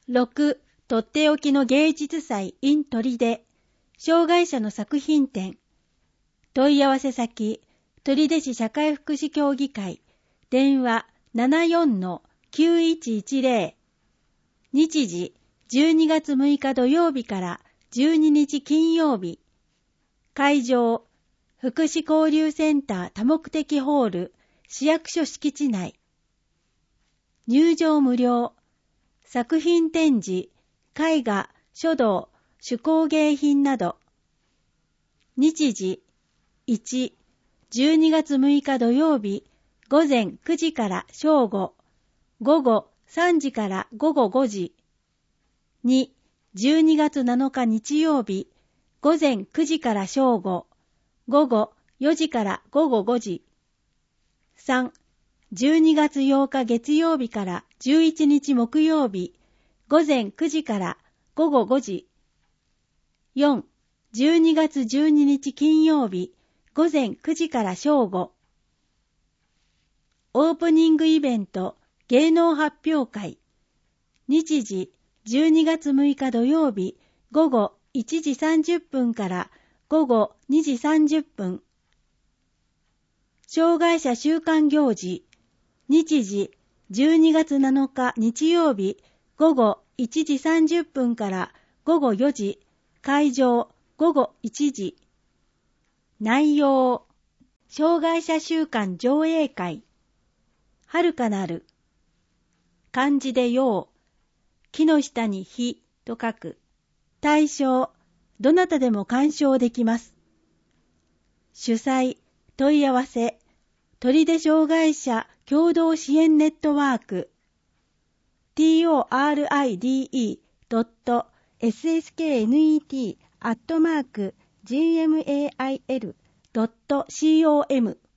6. とっておきの芸術祭 in 砦障害者の作品展。問い合わせ先、取手市社会福祉協議会、電話 74-9110。日時、12月6日土曜日から12日金曜日。会場、福祉交流センター多目的ホール、市役所敷地内。入場無料。作品展示、絵画、書道、手工芸品など。日時、1、12月6日土曜日、午前9時から正午、午後3時から午後5時。2、12月7日日曜日、午前9時から正午、午後4時から午後5時。3、12月8日月曜日から11日木曜日、午前9時から午後5時。4、12月12日金曜日、午前9時から正午。オープニングイベント、芸能発表会。日時、12月6日土曜日、午後1時30分から午後2時30分。障害者週間行事。日時、12月7日日曜日、午後1時30分から午後4時。会場、午後1時。内容、障害者週間上映会。遥かなる。漢字で陽。木の下に日と書く。対象、どなたでも鑑賞できます。主催、問い合わせ、取手障害者共同支援ネットワーク。toride.ssknet@gmail.com